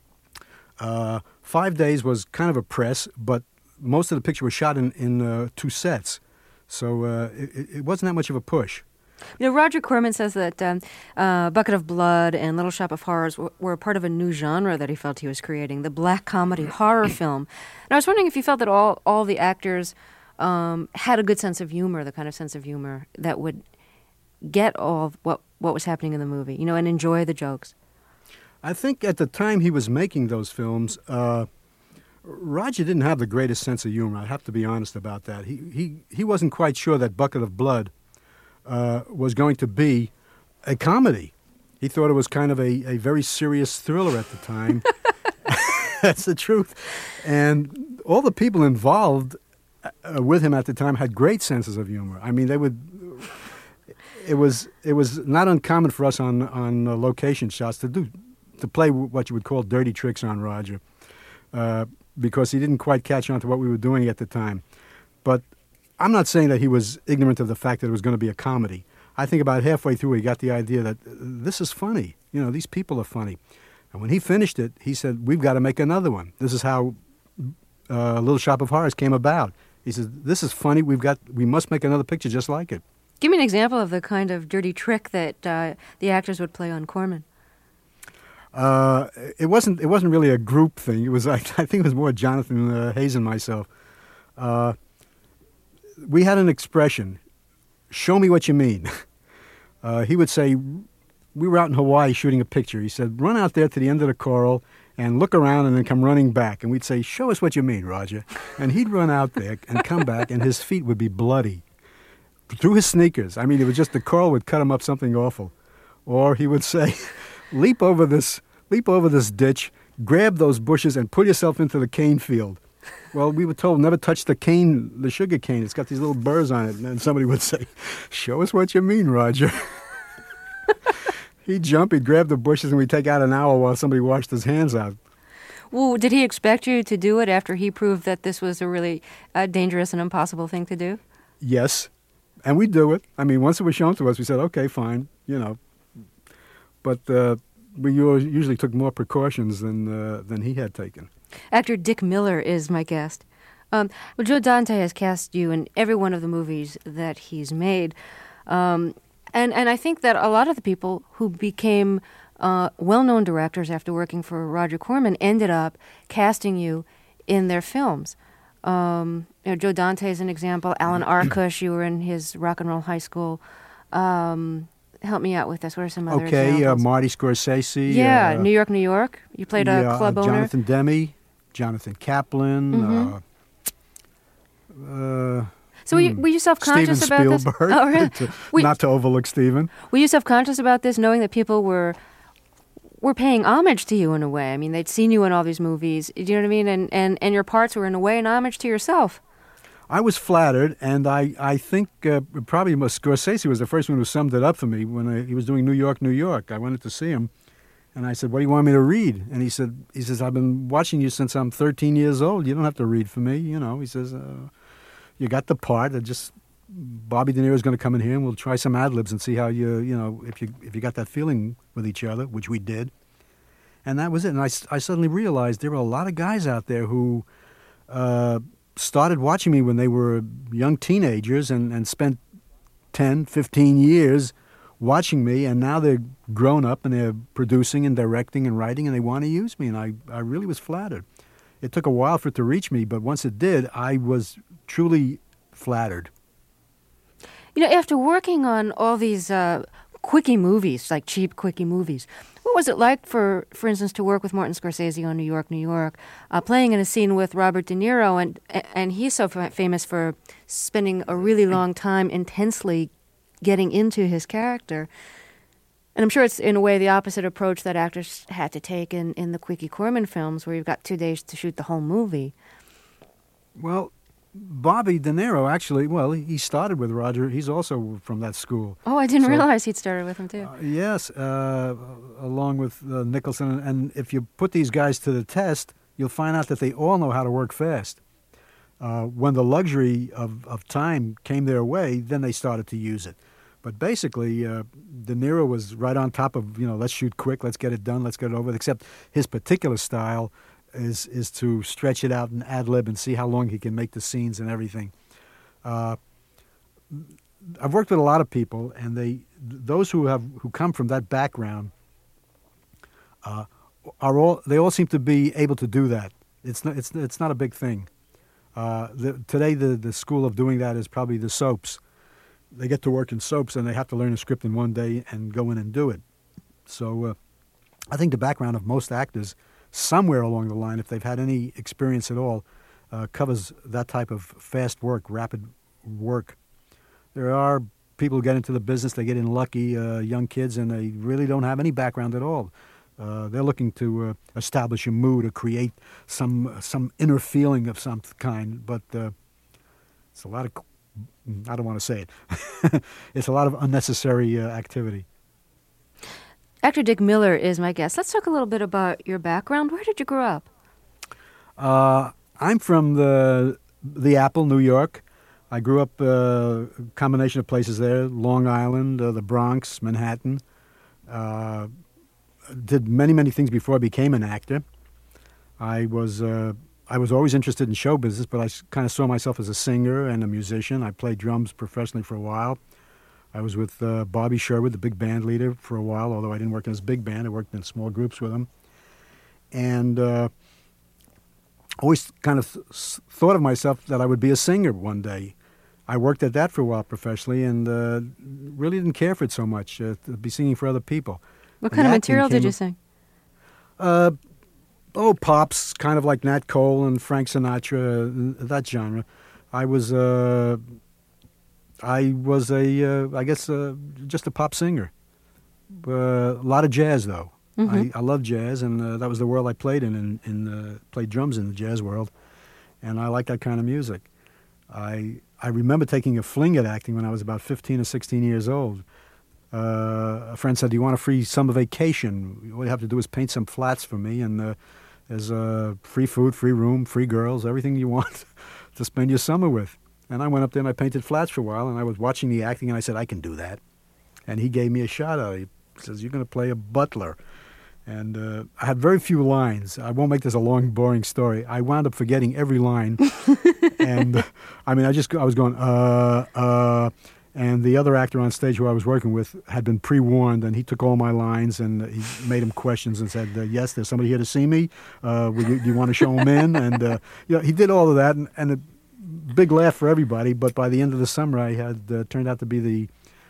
uh, five days was kind of a press, but most of the picture was shot in, in uh, two sets. So uh, it, it wasn't that much of a push. You know, Roger Corman says that um, uh, Bucket of Blood and Little Shop of Horrors w- were part of a new genre that he felt he was creating, the black comedy horror film. And I was wondering if you felt that all, all the actors um, had a good sense of humor, the kind of sense of humor that would get all of what, what was happening in the movie, you know, and enjoy the jokes. I think at the time he was making those films, uh, Roger didn't have the greatest sense of humor. I have to be honest about that. He he he wasn't quite sure that Bucket of Blood uh, was going to be a comedy. He thought it was kind of a, a very serious thriller at the time. That's the truth. And all the people involved uh, with him at the time had great senses of humor. I mean, they would. It was it was not uncommon for us on on uh, location shots to do to play what you would call dirty tricks on Roger. Uh, because he didn't quite catch on to what we were doing at the time. But I'm not saying that he was ignorant of the fact that it was going to be a comedy. I think about halfway through he got the idea that uh, this is funny. You know, these people are funny. And when he finished it, he said, we've got to make another one. This is how uh, Little Shop of Horrors came about. He said, this is funny. We've got, we must make another picture just like it. Give me an example of the kind of dirty trick that uh, the actors would play on Corman. Uh, it wasn't. It wasn't really a group thing. It was. I, I think it was more Jonathan uh, Hayes and myself. Uh, we had an expression: "Show me what you mean." Uh, he would say, "We were out in Hawaii shooting a picture." He said, "Run out there to the end of the coral and look around, and then come running back." And we'd say, "Show us what you mean, Roger." And he'd run out there and come back, and his feet would be bloody through his sneakers. I mean, it was just the coral would cut him up something awful. Or he would say, leap over this leap over this ditch, grab those bushes, and pull yourself into the cane field. Well, we were told never touch the cane, the sugar cane. It's got these little burrs on it. And then somebody would say, show us what you mean, Roger. He'd jump, he'd grab the bushes, and we'd take out an hour while somebody washed his hands out. Well, did he expect you to do it after he proved that this was a really uh, dangerous and impossible thing to do? Yes, and we'd do it. I mean, once it was shown to us, we said, okay, fine, you know. But uh, we usually took more precautions than uh, than he had taken. Actor Dick Miller is my guest. Um, well, Joe Dante has cast you in every one of the movies that he's made. Um, and, and I think that a lot of the people who became uh, well-known directors after working for Roger Corman ended up casting you in their films. Um, you know, Joe Dante is an example. Alan Arkush, you were in his Rock and Roll High School. Um, help me out with this. What are some other okay, examples? Okay, uh, Marty Scorsese. Yeah, uh, New York, New York. You played a yeah, club uh, owner. Jonathan Demme, Jonathan Kaplan. Mm-hmm. Uh, uh, so were you, were you self-conscious Steven about Spielberg, this? Oh, really? to, we, not to overlook Steven. Were you self-conscious about this, knowing that people were were paying homage to you in a way? I mean, they'd seen you in all these movies. Do you know what I mean? And, and, and your parts were, in a way, an homage to yourself. I was flattered, and I, I think uh, probably Scorsese was the first one who summed it up for me when I, he was doing New York, New York. I went to see him, and I said, what do you want me to read? And he said, he says, I've been watching you since I'm thirteen years old. You don't have to read for me, you know. He says, uh, you got the part. I just Bobby De Niro's going to come in here, and we'll try some ad-libs and see how you, you know, if you if you got that feeling with each other, which we did. And that was it. And I, I suddenly realized there were a lot of guys out there who uh, started watching me when they were young teenagers and, and spent ten, fifteen years watching me, and now they're grown up and they're producing and directing and writing, and they want to use me, and I, I really was flattered. It took a while for it to reach me, but once it did, I was truly flattered. You know, after working on all these uh, quickie movies, like cheap quickie movies, what was it like, for for instance, to work with Martin Scorsese on New York, New York, uh, playing in a scene with Robert De Niro, and and he's so f- famous for spending a really long time intensely getting into his character. And I'm sure it's, in a way, the opposite approach that actors had to take in, in the Quickie Corman films, where you've got two days to shoot the whole movie. Well, Bobby De Niro, actually, well, he started with Roger. He's also from that school. Oh, I didn't So- realize he'd started with him, too. Uh, yes, uh, along with uh, Nicholson. And if you put these guys to the test, you'll find out that they all know how to work fast. Uh, when the luxury of, of time came their way, then they started to use it. But basically, uh, De Niro was right on top of, you know, let's shoot quick, let's get it done, let's get it over with, except his particular style is is to stretch it out and ad-lib and see how long he can make the scenes and everything. Uh, I've worked with a lot of people, and they those who have who come from that background uh, are all they all seem to be able to do that. It's not it's it's not a big thing. Uh, the, today, the the school of doing that is probably the soaps. They get to work in soaps, and they have to learn a script in one day and go in and do it. So, uh, I think the background of most actors, somewhere along the line, if they've had any experience at all, uh, covers that type of fast work, rapid work. There are people who get into the business, they get in lucky, uh, young kids, and they really don't have any background at all. Uh, they're looking to uh, establish a mood or create some some inner feeling of some kind, but uh, it's a lot of, I don't want to say it, it's a lot of unnecessary uh, activity. Actor Dick Miller is my guest. Let's talk a little bit about your background. Where did you grow up? Uh, I'm from the the Apple, New York. I grew up uh, a combination of places there: Long Island, uh, the Bronx, Manhattan. Uh, did many many things before I became an actor. I was uh, I was always interested in show business, but I kind of saw myself as a singer and a musician. I played drums professionally for a while. I was with uh, Bobby Sherwood, the big band leader, for a while, although I didn't work in his big band. I worked in small groups with him. And uh, always kind of th- thought of myself that I would be a singer one day. I worked at that for a while professionally and uh, really didn't care for it so much, uh, to be singing for other people. What And kind of acting material did came- you sing? Uh, oh, pops, kind of like Nat Cole and Frank Sinatra, uh, that genre. I was... Uh, I was a, uh, I guess, uh, just a pop singer. Uh, a lot of jazz, though. Mhm. I, I love jazz, and uh, that was the world I played in, and in, in, uh, played drums in the jazz world, and I like that kind of music. I I remember taking a fling at acting when I was about fifteen or sixteen years old. Uh, a friend said, "Do you want a free summer vacation? All you have to do is paint some flats for me, and uh, there's uh, free food, free room, free girls, everything you want to spend your summer with." And I went up there and I painted flats for a while, and I was watching the acting, and I said, I can do that. And he gave me a shot at it. He says, you're going to play a butler. And uh, I had very few lines. I won't make this a long, boring story. I wound up forgetting every line. and, uh, I mean, I just, I was going, uh, uh, and the other actor on stage who I was working with had been pre-warned, and he took all my lines, and he made him questions and said, uh, yes, there's somebody here to see me. Uh, will you, do you want to show him in? And, uh, you know, he did all of that, and, and it, big laugh for everybody, but by the end of the summer, I had uh, turned out to be the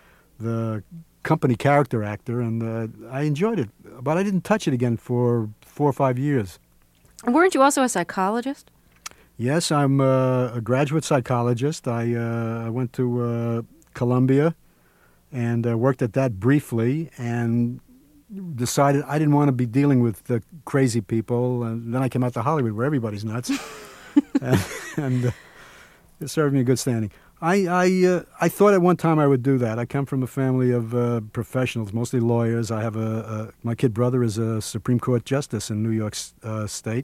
the company character actor, and uh, I enjoyed it. But I didn't touch it again for four or five years. Weren't you also a psychologist? Yes, I'm uh, a graduate psychologist. I uh, I went to uh, Columbia and uh, worked at that briefly, and decided I didn't want to be dealing with the crazy people. And then I came out to Hollywood, where everybody's nuts, and. and uh, It served me a good standing. I I, uh, I thought at one time I would do that. I come from a family of uh, professionals, mostly lawyers. I have a, a my kid brother is a Supreme Court justice in New York uh, State,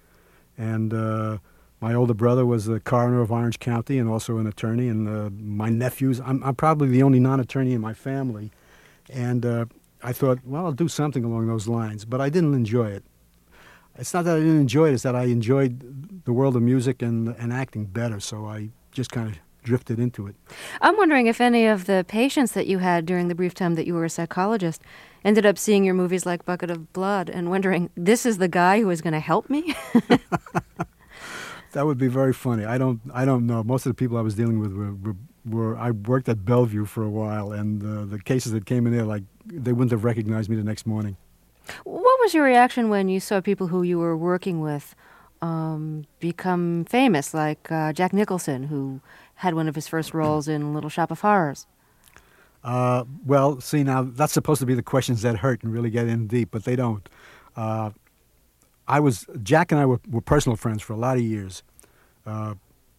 and uh, my older brother was the coroner of Orange County and also an attorney. And uh, my nephews, I'm, I'm probably the only non-attorney in my family, and uh, I thought, well, I'll do something along those lines. But I didn't enjoy it. It's not that I didn't enjoy it, it's that I enjoyed the world of music and, and acting better, so I just kind of drifted into it. I'm wondering if any of the patients that you had during the brief time that you were a psychologist ended up seeing your movies like Bucket of Blood and wondering, this is the guy who is going to help me? That would be very funny. I don't I don't know. Most of the people I was dealing with were, were, were I worked at Bellevue for a while, and uh, the cases that came in there, like, they wouldn't have recognized me the next morning. What was your reaction when you saw people who you were working with um, become famous, like uh, Jack Nicholson, who had one of his first roles in Little Shop of Horrors? Uh, well, see, now, that's supposed to be the questions that hurt and really get in deep, but they don't. Uh, I was, Jack and I were, were personal friends for a lot of years. Uh,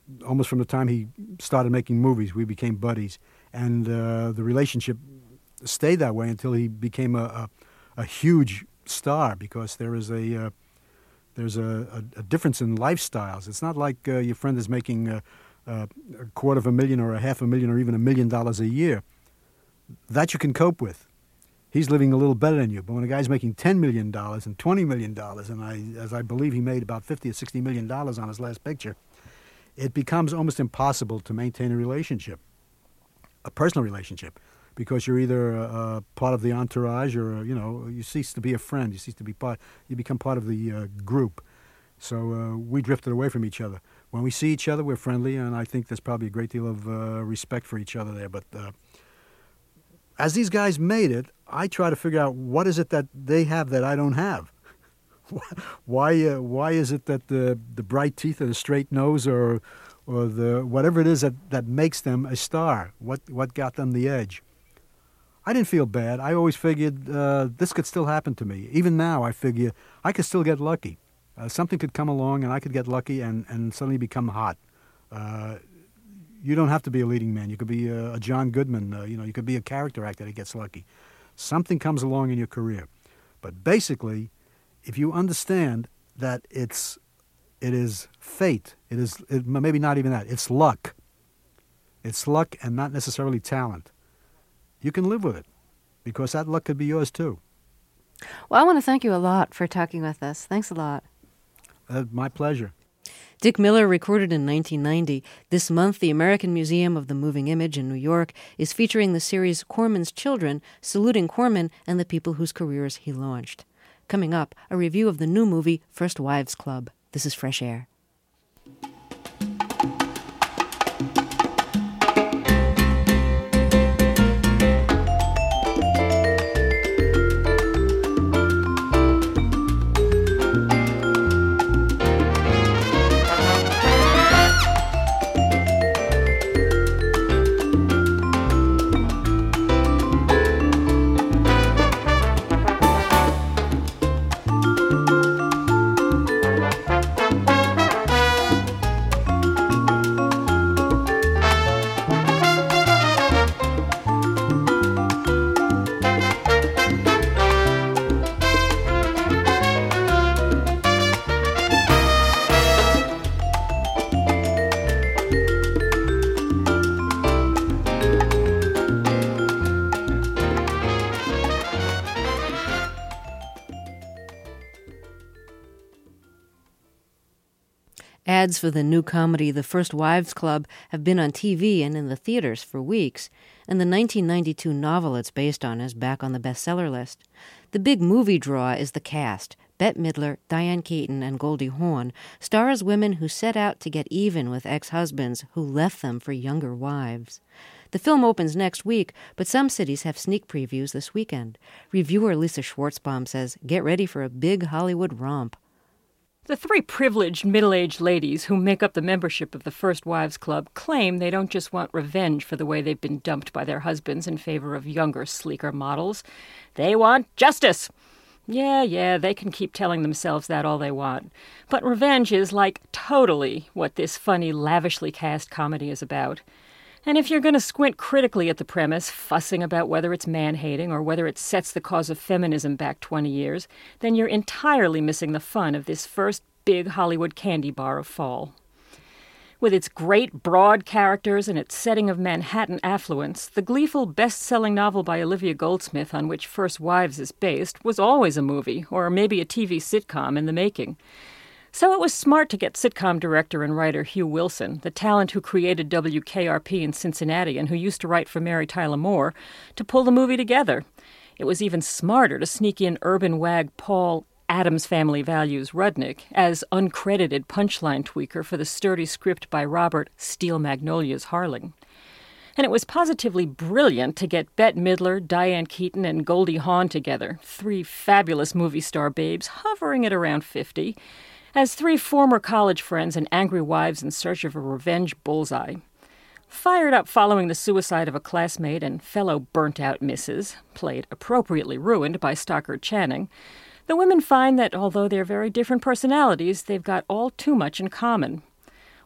almost from the time he started making movies, we became buddies. And uh, the relationship stayed that way until he became a, a, a huge star, because there is a uh, there's a, a, a difference in lifestyles. It's not like uh, your friend is making uh, uh, a quarter of a million or a half a million or even a million dollars a year. That you can cope with. He's living a little better than you. But when a guy's making ten million dollars and twenty million dollars, and I, as I believe he made about fifty or sixty million dollars on his last picture, it becomes almost impossible to maintain a relationship, a personal relationship, because you're either uh, part of the entourage or, uh, you know, you cease to be a friend. You cease to be part, you become part of the uh, group. So uh, we drifted away from each other. When we see each other, we're friendly, and I think there's probably a great deal of uh, respect for each other there. But uh, as these guys made it, I try to figure out what is it that they have that I don't have. why uh, why is it that the the bright teeth or the straight nose or or the whatever it is that, that makes them a star? What what got them the edge? I didn't feel bad. I always figured uh, this could still happen to me. Even now, I figure I could still get lucky. Uh, something could come along and I could get lucky and, and suddenly become hot. Uh, you don't have to be a leading man. You could be a, a John Goodman. Uh, you know, you could be a character actor that gets lucky. Something comes along in your career. But basically, if you understand that it's it is fate, it is it, maybe not even that, it's luck. It's luck and not necessarily talent. You can live with it, because that luck could be yours too. Well, I want to thank you a lot for talking with us. Thanks a lot. Uh, my pleasure. Dick Miller recorded in nineteen ninety. This month, the American Museum of the Moving Image in New York is featuring the series Corman's Children, saluting Corman and the people whose careers he launched. Coming up, a review of the new movie First Wives Club. This is Fresh Air. Ads for the new comedy The First Wives Club have been on T V and in the theaters for weeks, and the nineteen ninety-two novel it's based on is back on the bestseller list. The big movie draw is the cast. Bette Midler, Diane Keaton, and Goldie Hawn star as women who set out to get even with ex-husbands who left them for younger wives. The film opens next week, but some cities have sneak previews this weekend. Reviewer Lisa Schwartzbaum says, get ready for a big Hollywood romp. The three privileged middle-aged ladies who make up the membership of the First Wives Club claim they don't just want revenge for the way they've been dumped by their husbands in favor of younger, sleeker models. They want justice. Yeah, yeah, they can keep telling themselves that all they want. But revenge is, like, totally what this funny, lavishly cast comedy is about. And if you're going to squint critically at the premise, fussing about whether it's man-hating or whether it sets the cause of feminism back twenty years, then you're entirely missing the fun of this first big Hollywood candy bar of fall. With its great, broad characters and its setting of Manhattan affluence, the gleeful best-selling novel by Olivia Goldsmith on which First Wives is based was always a movie, or maybe a T V sitcom in the making. So it was smart to get sitcom director and writer Hugh Wilson, the talent who created W K R P in Cincinnati and who used to write for Mary Tyler Moore, to pull the movie together. It was even smarter to sneak in urban wag Paul Adams Family Values Rudnick as uncredited punchline tweaker for the sturdy script by Robert Steel Magnolias Harling. And it was positively brilliant to get Bette Midler, Diane Keaton, and Goldie Hawn together, three fabulous movie star babes hovering at around fifty, as three former college friends and angry wives in search of a revenge bullseye. Fired up following the suicide of a classmate and fellow burnt-out missus, played appropriately ruined by Stockard Channing, the women find that although they're very different personalities, they've got all too much in common.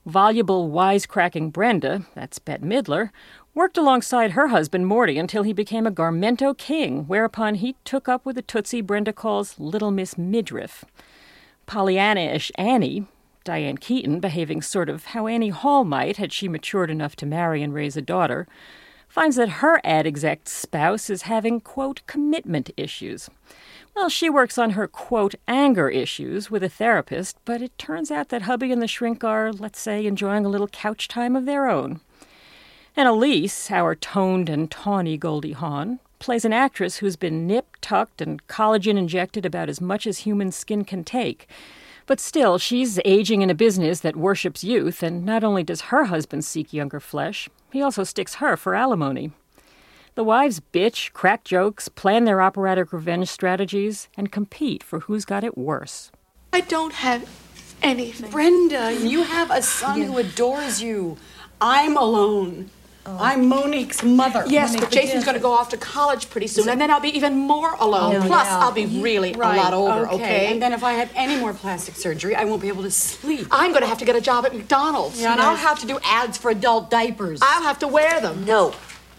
Voluble, wisecracking Brenda, that's Bette Midler, worked alongside her husband Morty until he became a Garmento king, whereupon he took up with the Tootsie Brenda calls Little Miss Midriff. Pollyanna-ish Annie, Diane Keaton, behaving sort of how Annie Hall might had she matured enough to marry and raise a daughter, finds that her ad exec spouse is having, quote, commitment issues. Well, she works on her, quote, anger issues with a therapist, but it turns out that hubby and the shrink are, let's say, enjoying a little couch time of their own. And Elise, our toned and tawny Goldie Hawn, plays an actress who's been nipped, tucked, and collagen-injected about as much as human skin can take. But still, she's aging in a business that worships youth, and not only does her husband seek younger flesh, he also sticks her for alimony. The wives bitch, crack jokes, plan their operatic revenge strategies, and compete for who's got it worse. I don't have anything. Brenda, you have a son yeah. who adores you. I'm alone. Oh. I'm Monique's mother. Yes, Monique but Jason's going to go off to college pretty soon, and then I'll be even more alone. Oh, Plus, yeah. I'll be really right. a lot older, okay. okay? And then if I have any more plastic surgery, I won't be able to sleep. I'm going to have to get a job at McDonald's. Yeah, and I'll have to do ads for adult diapers. I'll have to wear them. No.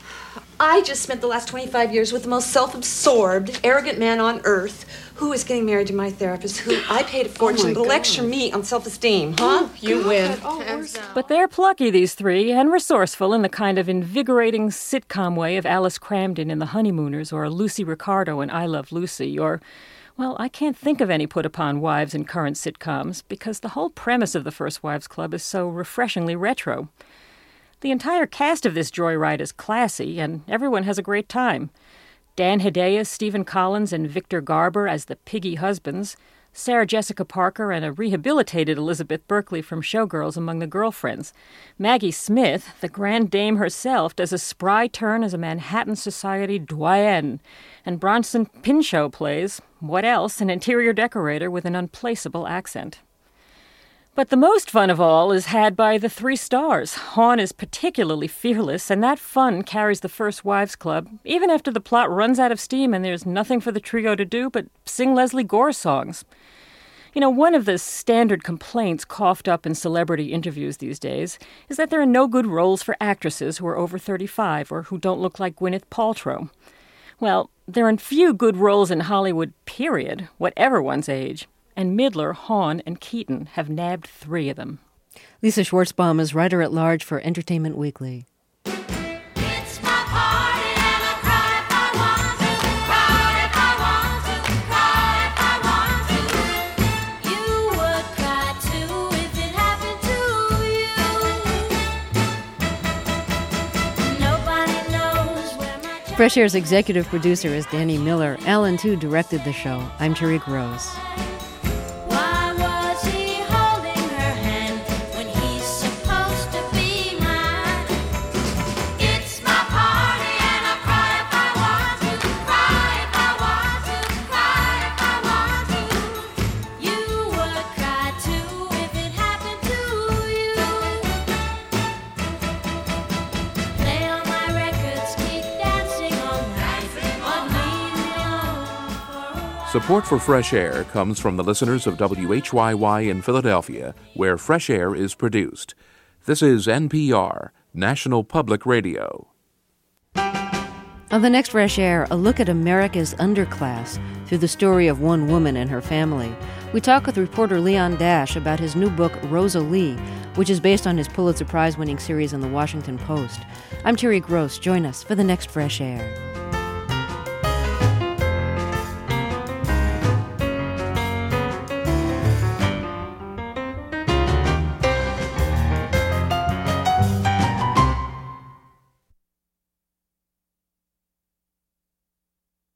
I just spent the last twenty-five years with the most self-absorbed, arrogant man on earth who is getting married to my therapist, who I paid a fortune oh to lecture me on self-esteem, huh? Oh, you win. Oh, but they're plucky, these three, and resourceful in the kind of invigorating sitcom way of Alice Cramden in The Honeymooners or Lucy Ricardo in I Love Lucy or, well, I can't think of any put-upon wives in current sitcoms because the whole premise of the First Wives Club is so refreshingly retro. The entire cast of this joyride is classy, and everyone has a great time. Dan Hedaya, Stephen Collins, and Victor Garber as the piggy husbands, Sarah Jessica Parker and a rehabilitated Elizabeth Berkley from Showgirls among the girlfriends. Maggie Smith, the grand dame herself, does a spry turn as a Manhattan society doyenne, and Bronson Pinchot plays, what else, an interior decorator with an unplaceable accent. But the most fun of all is had by the three stars. Hawn is particularly fearless, and that fun carries the First Wives Club, even after the plot runs out of steam and there's nothing for the trio to do but sing Leslie Gore songs. You know, one of the standard complaints coughed up in celebrity interviews these days is that there are no good roles for actresses who are over thirty-five or who don't look like Gwyneth Paltrow. Well, there are few good roles in Hollywood, period, whatever one's age. And Midler, Hawn, and Keaton have nabbed three of them. Lisa Schwartzbaum is writer-at-large for Entertainment Weekly. Fresh Air's executive producer is Danny Miller. Alan, too, directed the show. I'm Tariq Rose. Support for Fresh Air comes from the listeners of W H Y Y in Philadelphia, where Fresh Air is produced. This is N P R, National Public Radio. On the next Fresh Air, a look at America's underclass through the story of one woman and her family. We talk with reporter Leon Dash about his new book, Rosa Lee, which is based on his Pulitzer Prize-winning series in The Washington Post. I'm Terry Gross. Join us for the next Fresh Air.